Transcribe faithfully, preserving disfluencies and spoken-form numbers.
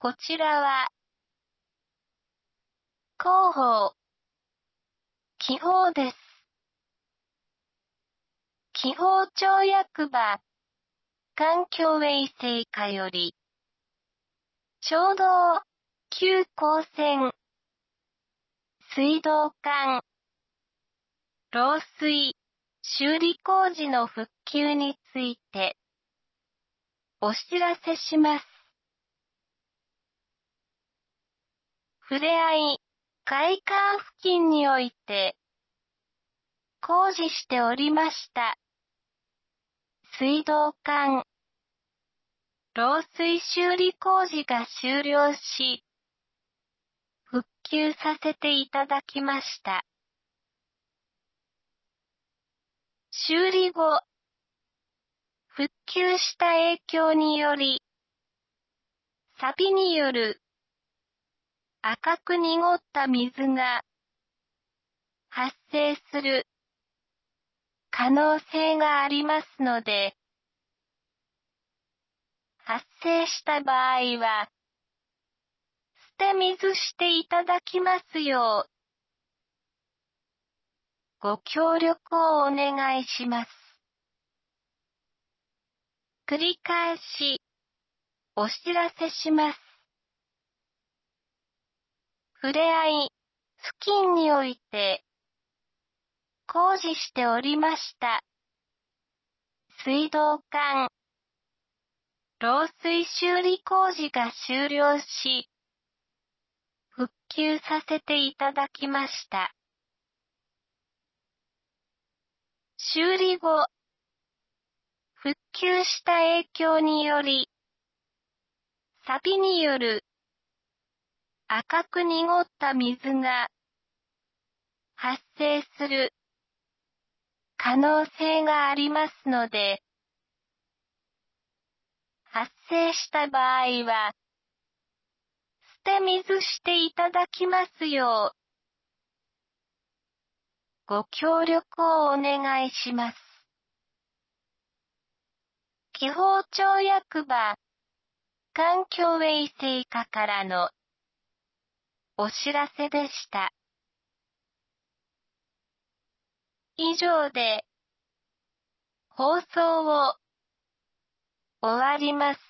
こちらは、広報、記法です。記法庁役場、環境衛生課より、町道、旧港線、水道管、漏水、修理工事の復旧について、お知らせします。ふれあい、会館付近において、工事しておりました。水道管、漏水修理工事が終了し、復旧させていただきました。修理後、復旧した影響により、錆による赤く濁った水が発生する可能性がありますので、発生した場合は、捨て水していただきますよう、ご協力をお願いします。繰り返し、お知らせします。ふれあい、付近において、工事しておりました。水道管、漏水修理工事が終了し、復旧させていただきました。修理後、復旧した影響により、錆による赤く濁った水が発生する可能性がありますので、発生した場合は、捨て水していただきますよう、ご協力をお願いします。記法庁役場、環境衛生課からのお知らせでした。以上で、放送を終わります。